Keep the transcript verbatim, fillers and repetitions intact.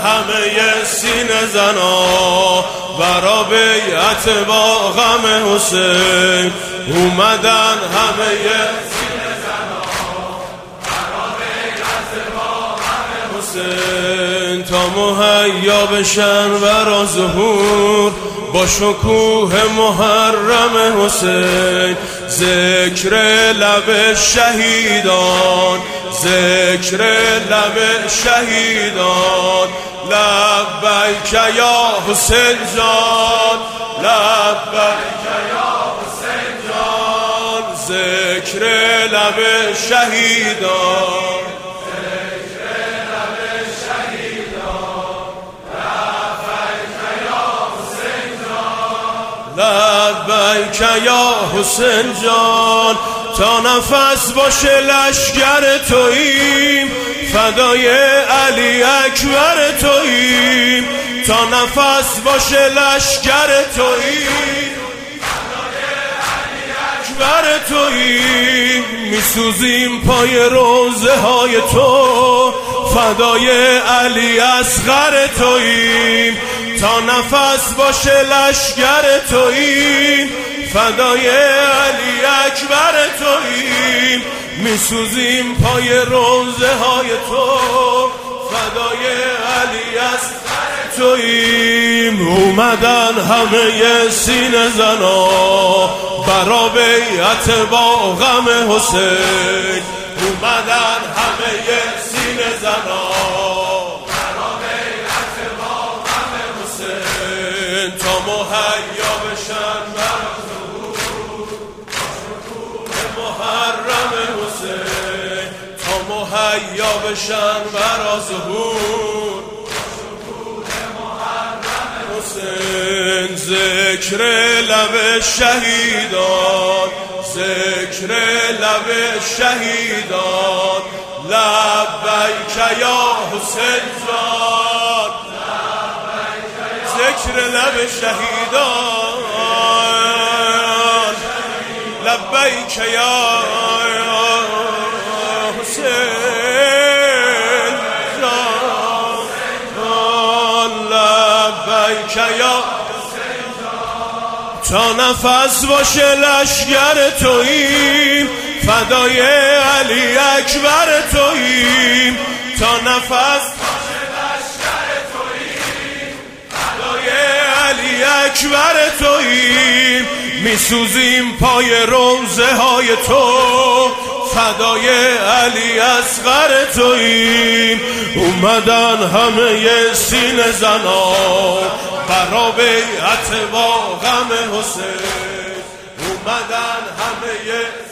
همه سینه زنا برا بیعت با غم حسین. اومدن همه سینه زنا برا بیعت با غم حسین، تا مهیا بشن برا ظهور با شکوه محرم حسین. ذکر لب شهیدان، ذکر لب شهیدان، لبیک یا حسین جان، لبیک یا حسین جان. ذکر لب شهیدان، لبیک یا حسین جان. تا نفس باشه لشگر توییم، فدای علی اکبر توییم. تا نفس باشه لشگر توییم، فدای علی اکبر توییم. میسوزیم پای روزه های تو، فدای علی اصغر توییم. تا نفس باشه لشگر توییم، فدای علی اکبر توییم. میسوزیم پای روزه های تو، فدای علی اصغر توییم. اومدن همه سینه زنا برا بیعت با غم حسین. اومدن همه سینه زنا تا مهیا بشن برا ظهور محرم حسین. تا مهیا بشن برا ظهور محرم حسین. ذکر لب شهیدان، ذکر لب شهیدان، لبیک یا حسین جان، ذکر لب شهیدان، لبیک یا حسین جان، لبیک یا. تا نفس باشه لشگر توییم، فدای علی اکبر توییم. تا نفس علی اکبر توییم. میسوزیم پای روزه های تو، فدای علی اصغر توییم. اومدن همه سینه زنا برا بیعت با غم حسین. اومدن همه